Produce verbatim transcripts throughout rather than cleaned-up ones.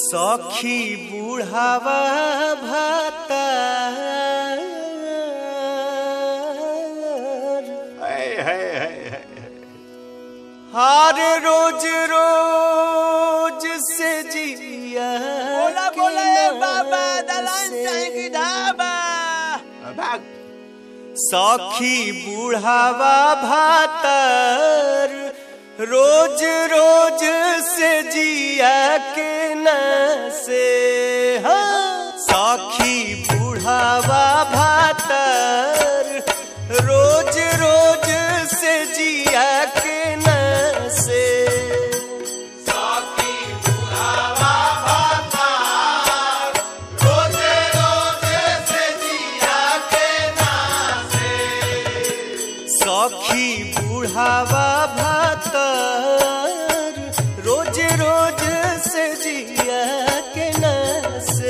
सखी बुढ़ावा भाता हर रोज रोज से जिया बोला बोला बाबा दलान चाहेंगे ढाबा सखी बुढ़ावा भातर रोज रोज से जिया के न से हाँ। सखी बुढ़ावा भातर रोज रोज से जिया के न से सखी बुढ़ावा भातर रोज रोज से जिया के ना से सखी बुढ़ावा भातर रोज रोज से जिया के न से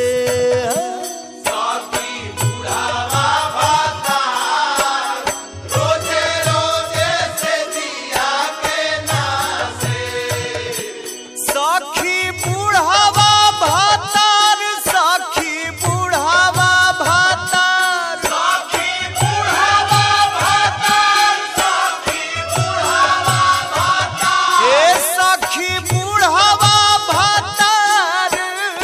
सखी बुढ़ावा भातर रोज रोज से जिया के ना से सखी बुढ़ावा भातर सखी बुढ़ावा भातर सखी बुढ़ावा भातर सखी बुढ़ावा भातर ए सखी बुढ़ावा भातर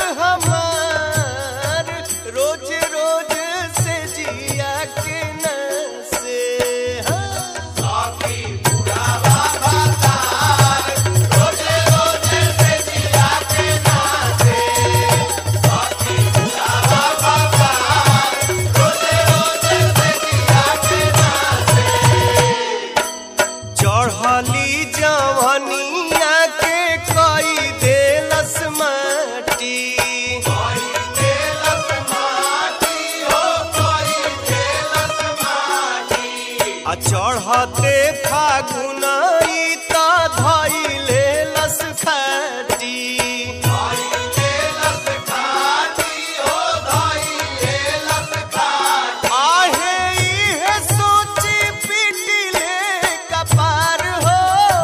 हमार रोज रोज से जिया के न से हाँ। सखी बुढ़ावा भातर रोज रोज से जिया के ना से सखी बुढ़ावा भातर रोज रोज से जिया के ना से चढ़ली जवनिया के कई देलस माटी कोई देलस माटी हो कोई देलस माटी आ चढ़ते फागुन ई त धइले लस खाटी कोई देलस खाटी हो कोई देलस खाटी आहे इहे सोची पिटिले कपार हो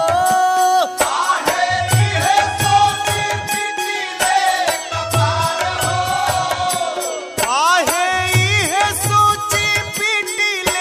आहे इहे सोची पिटिले कपार हो आहे इहे सोची पिटिले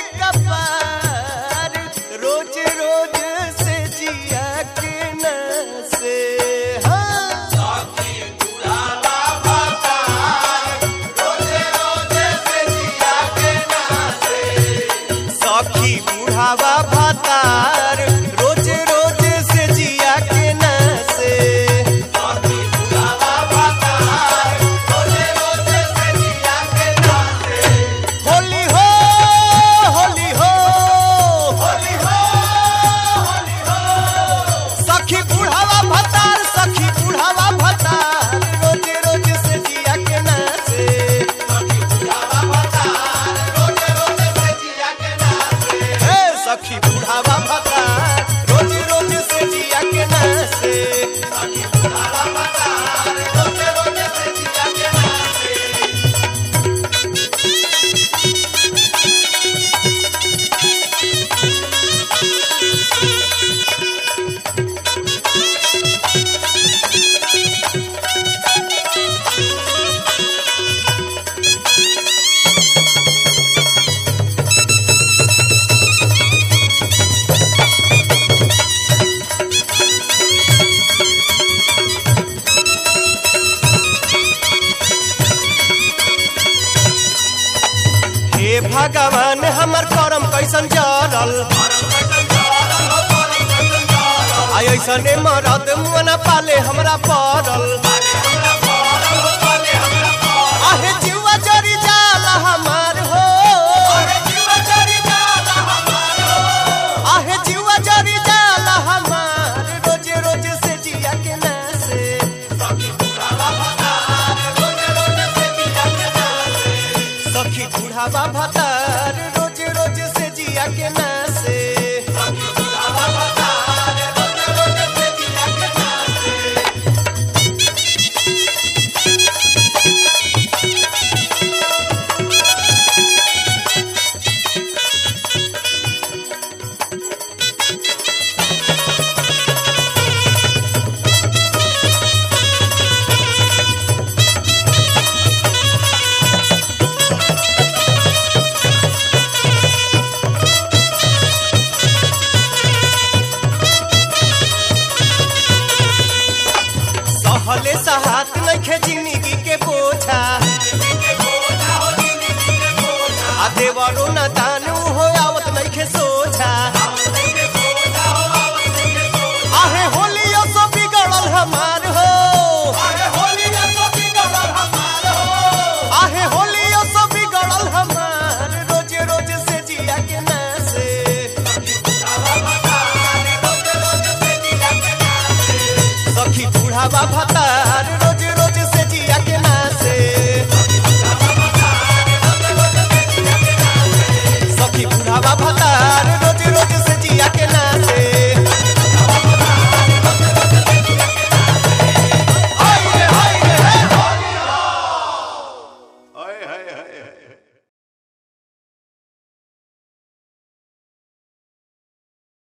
कपार रोज रोज से जिया के न से हाँ। सखी बुढ़ावा भातर रोज रोज से जिया के ना से सखी बुढ़ावा भातार रोज रोज से जिया के न से सखी बुढ़ावा भातर रोज रोज से जिया के ना से होली हो होली हो होली हो होली हो सखी बुढ़ावा भातार सखी बुढ़ावा भातार रोज रोज से जिया के न से सखी बुढ़ावा भातर रोज रोज से जिया के ना से हे सखी बुढ़ावा भातार रोज रोज से जिया के न से सखी बुढ़ावा भातर रोज रोज से जिया के ना से हे भगवान हमर करम कैसन जरल आई ऐसने मरद मुअना पाले हमरा पड़ल आहे जीवा जरी जाला हमार हो आहे जीवा जरी जाला हमार रोज रोज से जिया के न से सखी बुढ़ावा भातार रोज रोज से जिया के न से सखी बुढ़ावा भातर रोज रोज से जिया के ना से सहात नइखे जिंदगी के बोझा आ देवरो न दानू हो आवत नइखे सोझा आहे होलियो सो बिगड़ल हमार हो आहे होलियो सो बिगड़ल हमार रोजे रोजे से जिया के नासे सखी बुढ़ावा भता